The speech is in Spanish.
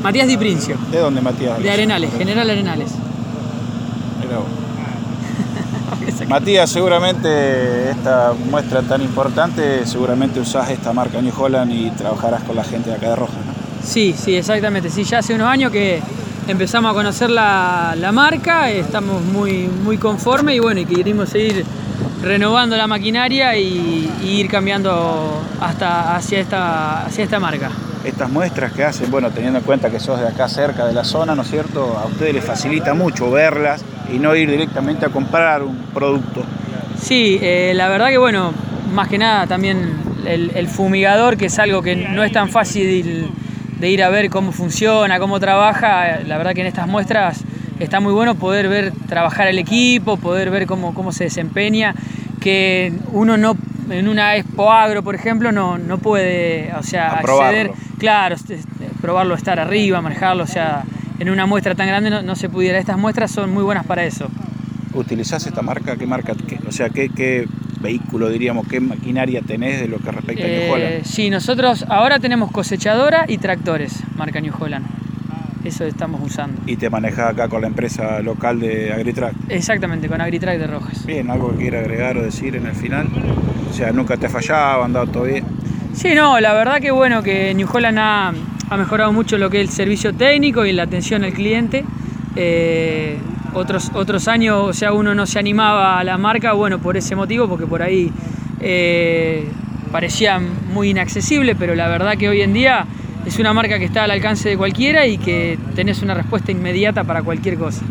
Matías Di Princio. ¿De dónde, Matías? De Arenales, General Arenales. Mirá vos. Matías, seguramente esta muestra tan importante, seguramente usás esta marca New Holland y trabajarás con la gente de acá de Rojas, ¿no? Sí, exactamente. Sí, ya hace unos años que empezamos a conocer la marca, estamos muy conformes y bueno, y queremos seguir renovando la maquinaria y ir cambiando hacia esta marca. Estas muestras que hacen, bueno, teniendo en cuenta que sos de acá cerca de la zona, ¿no es cierto? A ustedes les facilita mucho verlas y no ir directamente a comprar un producto. Sí, la verdad que bueno, más que nada también el fumigador, que es algo que no es tan fácil de ir a ver cómo funciona, cómo trabaja. La verdad que en estas muestras está muy bueno poder ver trabajar el equipo, poder ver cómo se desempeña, que uno no en una Expo Agro, por ejemplo, no puede, o sea, acceder, claro, probarlo, estar arriba, manejarlo, o sea, en una muestra tan grande no se pudiera. Estas muestras son muy buenas para eso. ¿Utilizás esta marca? ¿Qué marca? O sea, ¿qué vehículo, diríamos, qué maquinaria tenés de lo que respecta a New Holland? Sí, nosotros ahora tenemos cosechadora y tractores, marca New Holland. Eso estamos usando. ¿Y te manejás acá con la empresa local de Agritrack? Exactamente, con Agritrack de Rojas. Bien, ¿algo que quiera agregar o decir en el final? O sea, ¿nunca te ha fallado, andado todo bien? Sí, no, la verdad que bueno, que New Holland ha mejorado mucho lo que es el servicio técnico y la atención al cliente. Otros años, o sea, uno no se animaba a la marca, bueno, por ese motivo, porque por ahí parecía muy inaccesible, pero la verdad que hoy en día es una marca que está al alcance de cualquiera y que tenés una respuesta inmediata para cualquier cosa.